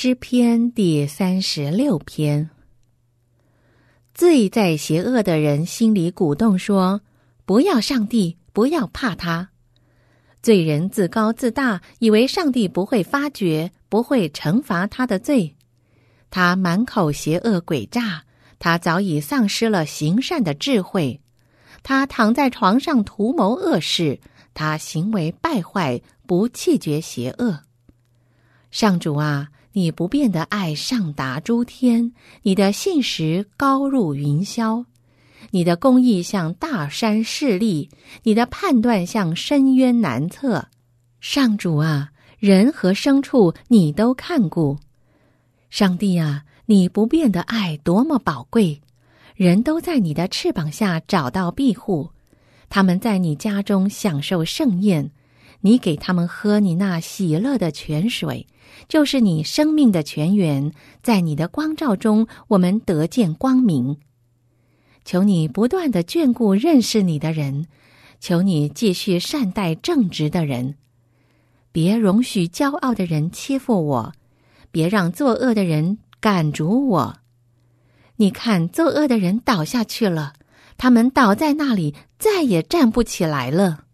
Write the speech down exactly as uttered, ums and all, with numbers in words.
诗篇第三十六篇。罪在邪恶的人心里鼓动说，不要上帝，不要怕他。罪人自高自大，以为上帝不会发觉，不会惩罚他的罪。他满口邪恶诡诈，他早已丧失了行善的智慧。他躺在床上图谋恶事，他行为败坏，不弃绝邪恶。上主啊，你不变的爱上达诸天，你的信实高入云霄，你的公义像大山势立，你的判断像深渊难测。上主啊，人和牲畜你都看顾。上帝啊，你不变的爱多么宝贵，人都在你的翅膀下找到庇护，他们在你家中享受盛宴，你给他们喝你那喜乐的泉水，就是你生命的泉源，在你的光照中，我们得见光明。求你不断地眷顾认识你的人，求你继续善待正直的人，别容许骄傲的人欺负我，别让作恶的人赶逐我。你看，作恶的人倒下去了，他们倒在那里，再也站不起来了。